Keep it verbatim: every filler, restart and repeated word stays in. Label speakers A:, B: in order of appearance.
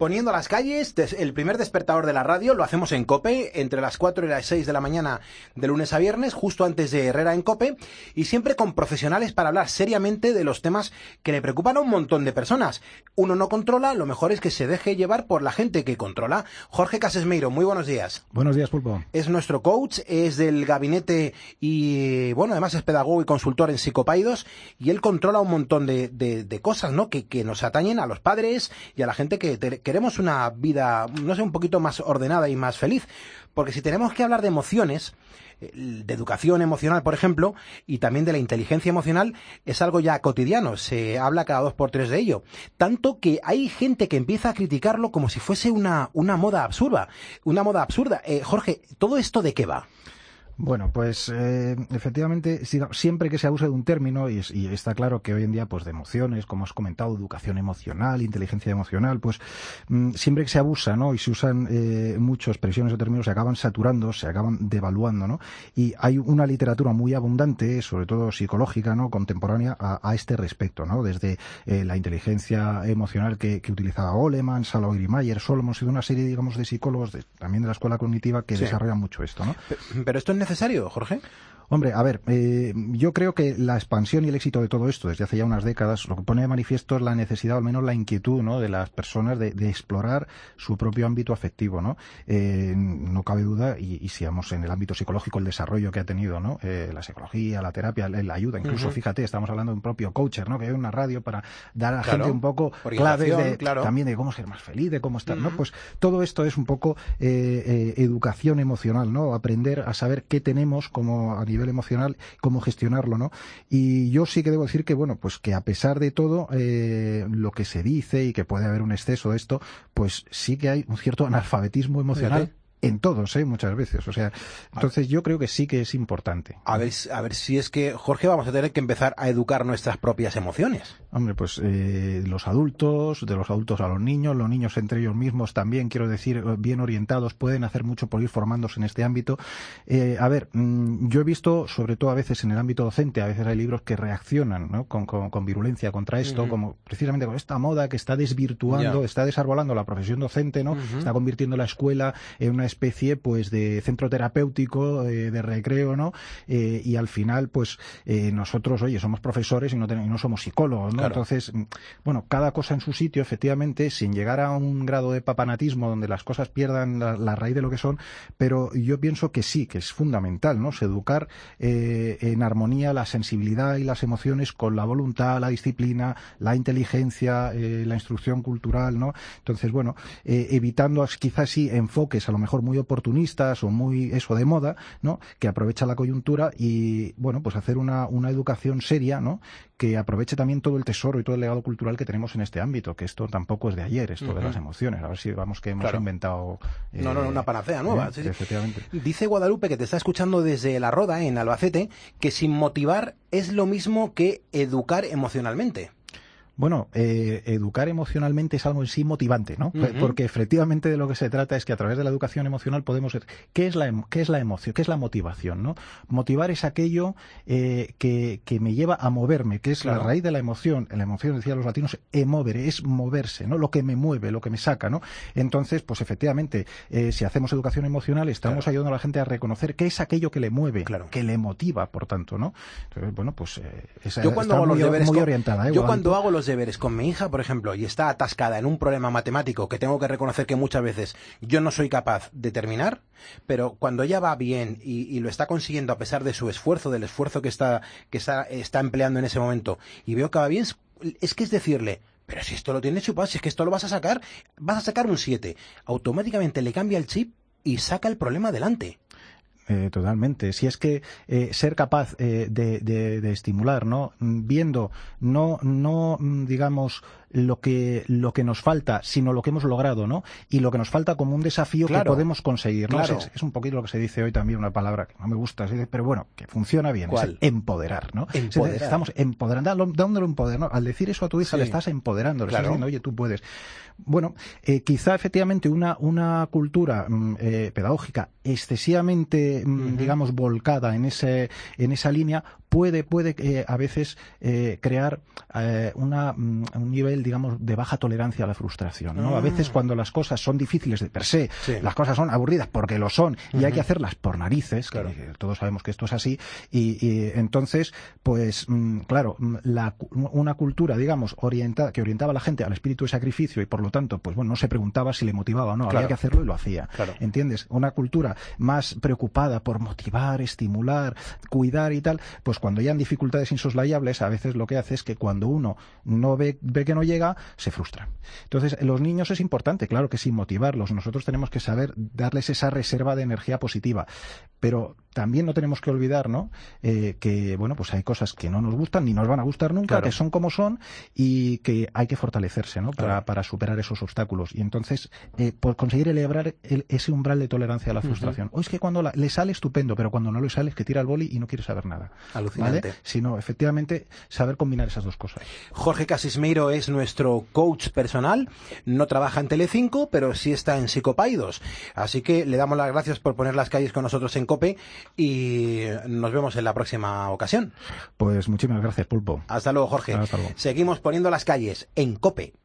A: Poniendo las calles, el primer despertador de la radio, lo hacemos en COPE, entre las cuatro y las seis de la mañana de lunes a viernes, justo antes de Herrera en COPE, y siempre con profesionales para hablar seriamente de los temas que le preocupan a un montón de personas. Uno no controla, lo mejor es que se deje llevar por la gente que controla. Jorge Casesmeiro, muy buenos días.
B: Buenos días, Pulpo.
A: Es nuestro coach, es del gabinete y, bueno, además es pedagogo y consultor en psicopaidos, y él controla un montón de, de, de cosas, ¿no?, que, que nos atañen a los padres y a la gente que te, queremos una vida, no sé, un poquito más ordenada y más feliz. Porque si tenemos que hablar de emociones, de educación emocional, por ejemplo, y también de la inteligencia emocional, es algo ya cotidiano, se habla cada dos por tres de ello. Tanto que hay gente que empieza a criticarlo como si fuese una, una moda absurda. Una moda absurda. Eh, Jorge, ¿todo esto de qué va?
B: Bueno, pues eh, efectivamente, siempre que se abuse de un término, y, y está claro que hoy en día, pues de emociones, como has comentado, educación emocional, inteligencia emocional, pues mmm, siempre que se abusa, ¿no?, y se usan eh, muchas expresiones o términos, se acaban saturando, se acaban devaluando, ¿no? Y hay una literatura muy abundante, sobre todo psicológica, ¿no?, contemporánea, a, a este respecto, ¿no? Desde eh, la inteligencia emocional que, que utilizaba Goleman, Saloy y Mayer, Solomon, y una serie, digamos, de psicólogos, de, también de la escuela cognitiva, que sí desarrollan mucho esto, ¿no?
A: Pero esto es necesario, Jorge.
B: Hombre, a ver, eh, yo creo que la expansión y el éxito de todo esto desde hace ya unas décadas lo que pone de manifiesto es la necesidad, o al menos la inquietud, ¿no?, de las personas de, de explorar su propio ámbito afectivo, ¿no? Eh, no cabe duda, y, y si vamos en el ámbito psicológico, el desarrollo que ha tenido, ¿no?, eh, la psicología, la terapia, la, la ayuda, incluso, uh-huh. fíjate, estamos hablando de un propio coacher, ¿no?, que hay una radio para dar a la
A: claro,
B: gente un poco claves de,
A: claro.
B: también de cómo ser más feliz, de cómo estar, uh-huh. ¿no? Pues todo esto es un poco eh, eh, educación emocional, ¿no? Aprender a saber qué tenemos como a nivel emocional, cómo gestionarlo, ¿no? Y yo sí que debo decir que, bueno, pues que a pesar de todo eh, lo que se dice y que puede haber un exceso de esto, pues sí que hay un cierto analfabetismo emocional. Fíjate. En todos, ¿eh? Muchas veces. O sea, entonces yo creo que sí que es importante.
A: A ver, a ver si es que, Jorge, vamos a tener que empezar a educar nuestras propias emociones.
B: Hombre, pues eh, los adultos, de los adultos a los niños, los niños entre ellos mismos también, quiero decir, bien orientados, pueden hacer mucho por ir formándose en este ámbito. Eh, a ver, mmm, yo he visto, sobre todo a veces en el ámbito docente, a veces hay libros que reaccionan, ¿no?, con, con, con virulencia contra esto, uh-huh. como precisamente con esta moda que está desvirtuando, yeah. está desarbolando la profesión docente, ¿no? Uh-huh. Está convirtiendo la escuela en una especie, pues, de centro terapéutico, eh, de recreo, ¿no? Eh, y al final, pues, eh, nosotros, oye, somos profesores y no, tenemos, y no somos psicólogos, ¿no? Claro. Entonces, bueno, cada cosa en su sitio, efectivamente, sin llegar a un grado de papanatismo donde las cosas pierdan la, la raíz de lo que son, pero yo pienso que sí, que es fundamental, ¿no? Es educar eh, en armonía la sensibilidad y las emociones con la voluntad, la disciplina, la inteligencia, eh, la instrucción cultural, ¿no? Entonces, bueno, eh, evitando quizás sí enfoques a lo mejor muy oportunistas o muy eso de moda, ¿no?, que aprovecha la coyuntura y, bueno, pues hacer una, una educación seria, ¿no?, que aproveche también todo el tesoro y todo el legado cultural que tenemos en este ámbito, que esto tampoco es de ayer, esto uh-huh. de las emociones. A ver si vamos que hemos claro. inventado...
A: Eh, no, no, una panacea nueva.
B: Eh,
A: sí, sí.
B: Efectivamente.
A: Dice Guadalupe, que te está escuchando desde La Roda, en Albacete, que sin motivar es lo mismo que educar emocionalmente.
B: Bueno, eh, educar emocionalmente es algo en sí motivante, ¿no? Uh-huh. Porque efectivamente de lo que se trata es que a través de la educación emocional podemos... ¿Qué es la, qué es la emoción? ¿Qué es la motivación, no? Motivar es aquello eh, que, que me lleva a moverme, que es claro. la raíz de la emoción. La emoción, decían los latinos, emovere, es moverse, ¿no? Lo que me mueve, lo que me saca, ¿no? Entonces, pues efectivamente, eh, si hacemos educación emocional, estamos claro. ayudando a la gente a reconocer qué es aquello que le mueve, claro. que le motiva, por tanto, ¿no? Entonces, bueno, pues eh, esa,
A: yo cuando
B: está
A: hago
B: muy,
A: los deberes
B: muy
A: con,
B: orientada. ¿eh?
A: Yo cuando hago los deberes con mi hija, por ejemplo, y está atascada en un problema matemático que tengo que reconocer que muchas veces yo no soy capaz de terminar, pero cuando ella va bien y, y lo está consiguiendo a pesar de su esfuerzo, del esfuerzo que está, que está, está empleando en ese momento, y veo que va bien, es que es decirle... Pero si esto lo tienes chupado, si es que esto lo vas a sacar, vas a sacar un siete. Automáticamente le cambia el chip y saca el problema adelante.
B: Eh, totalmente. Si es que eh, ser capaz eh, de, de, de estimular, ¿no? Viendo, no, no digamos, lo que, lo que nos falta, sino lo que hemos logrado, ¿no? Y lo que nos falta como un desafío claro, que podemos conseguir, ¿no? Claro. Es, es un poquito lo que se dice hoy también, una palabra que no me gusta, pero bueno, que funciona bien.
A: ¿Cuál?
B: Es empoderar, ¿no?
A: Empoderar.
B: Estamos empoderando. ¿De dónde lo empoderamos? Al decir eso a tu hija, sí. le estás empoderando, le claro. estás diciendo, oye, tú puedes. Bueno, eh, quizá efectivamente una, una cultura eh, pedagógica excesivamente, uh-huh. digamos, volcada en ese, en esa línea puede, puede eh, a veces eh, crear eh, una, un nivel nivel, digamos, de baja tolerancia a la frustración, ¿no?
A: Mm.
B: A veces cuando las cosas son difíciles de per se,
A: Sí.
B: las cosas son aburridas porque lo son, y
A: Uh-huh.
B: hay que hacerlas por narices,
A: Claro.
B: que, que todos sabemos que esto es así, y, y entonces, pues, mm, claro, mm, la, una cultura, digamos, orientada, que orientaba a la gente al espíritu de sacrificio y por lo tanto, pues bueno, no se preguntaba si le motivaba o no,
A: Claro.
B: había que hacerlo y lo hacía.
A: Claro.
B: ¿Entiendes? Una cultura más preocupada por motivar, estimular, cuidar y tal, pues cuando ya han dificultades insoslayables, a veces lo que hace es que cuando uno no ve, ve que no llega, se frustra. Entonces, los niños es importante, claro que sí, motivarlos. Nosotros tenemos que saber darles esa reserva de energía positiva. Pero también no tenemos que olvidar, ¿no? Eh, que, bueno, pues hay cosas que no nos gustan ni nos van a gustar nunca,
A: Claro.
B: que son como son y que hay que fortalecerse, ¿no? Para,
A: Claro.
B: para superar esos obstáculos. Y entonces, eh, por conseguir elevar el, ese umbral de tolerancia a la frustración. Uh-huh. O es que cuando la, le sale estupendo, pero cuando no le sale es que tira el boli y no quiere saber nada.
A: Alucinante.
B: ¿Vale? Sino, efectivamente, saber combinar esas dos cosas.
A: Jorge Casismeiro es nuestro coach personal. No trabaja en Telecinco, pero sí está en Psicopaidos. Así que le damos las gracias por poner las calles con nosotros en COPE y nos vemos en la próxima ocasión.
B: Pues muchísimas gracias, Pulpo.
A: Hasta luego, Jorge.
B: Hasta luego.
A: Seguimos poniendo las calles en COPE.